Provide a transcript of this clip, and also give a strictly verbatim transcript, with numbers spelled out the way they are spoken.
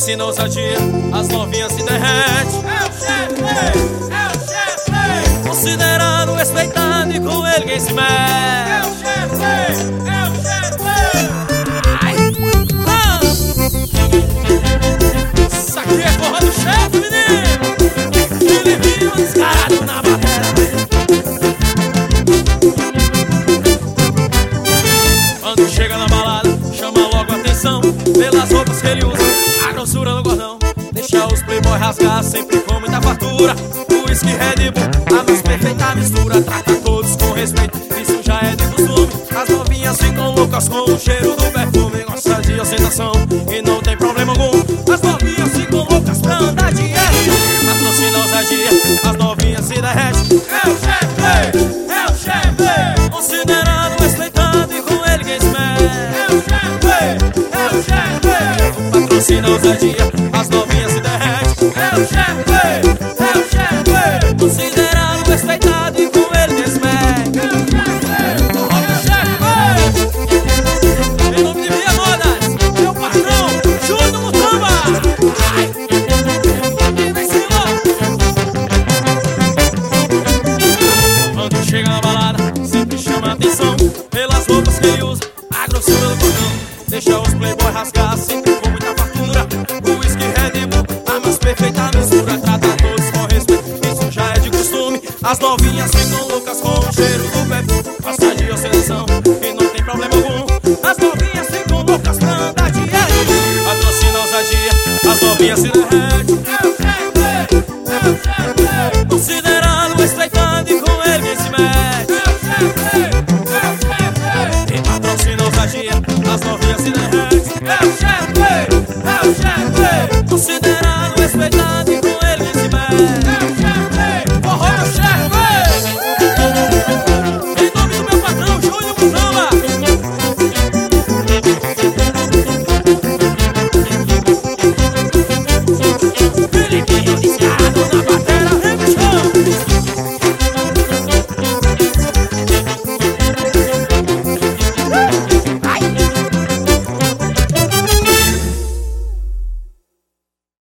Patrocina ousadia, as novinhas se derrete. É o chefe, é o chefe. Considerado, respeitado e com ele quem se mete. É o chefe, é o chefe. Ai, ah. Isso aqui é forró do chefe, menino. Filipinho descarado na bateria. Quando chega na balada, chama logo a atenção pelas roupas que ele usa, a grossura no gordão. Deixa os playboy rasgar sempre com muita fartura. O whisky Red Bull, a mais perfeita mistura. Trata todos com respeito, isso já é de costume. As novinhas ficam loucas com o cheiro do perfume. Gosta de ostentação e não tem problema algum. As novinhas ficam loucas pra andar de R. Patrocina ousadia, as novinhas se derrete. É o chefe, é o chefe. Considerado, respeitado e com ele quem se mete. É o chefe, é o chefe. Patrocina ousadia, as novinhas se derrete. É o chefe, é o chefe. Considerado, respeitado e com ele quem se mete. É o chefe, forró do chefe. Em nome de Via Modas, meu patrão, Júnior Mutamba. Ai, aqui vai cima. Quando chega na balada, sempre chama a atenção pelas roupas que ele usa, a grossura do cordão. Deixa os playboy rasgar sempre com muita fartura. O whisky Red Bull, a mais perfeita mistura. Trata todos com respeito, isso já é de costume. As novinhas ficam loucas com o cheiro do perfume. Gosta de ostentação e não tem problema algum. As novinhas ficam loucas pra andar de R. Patrocina ousadia, as novinhas se derrete. É o chefe, é o chefe. Considerado, respeitado e com ele quem se mete. É o chefe, é o chefe. E patrocina ousadia, as novinhas se derrete.